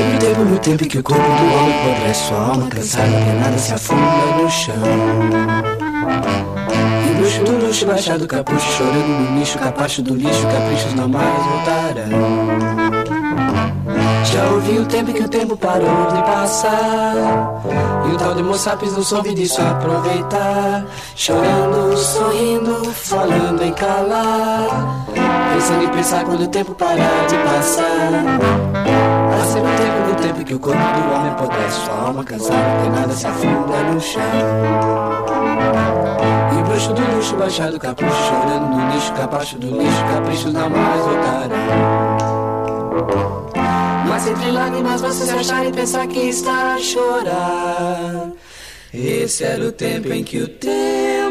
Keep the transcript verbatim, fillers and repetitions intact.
o tempo, no tempo em que o corpo do homem apodrece, sua alma cansada, penada, se afunda no chão. E o luxo do luxo, baixado do capucho, chorando no nicho, capacho do lixo, caprichos não mais voltarão. Já ouvi o tempo em que o tempo parou de passar, e o tal de Homo sapiens não soube disso aproveitar. Chorando, sorrindo, falando em calar, pensando em pensar quando o tempo parar de passar. Há sempre tempo no tempo em que o corpo do homem apodrece, sua alma cansada, penada, se afunda no chão. E o bruxo do luxo, baixado do capucho, chorando no nicho, capacho do lixo, caprichos não mais voltarão. Mas entre lágrimas você se achar e pensar que está a chorar. Esse era o tempo em que o tempo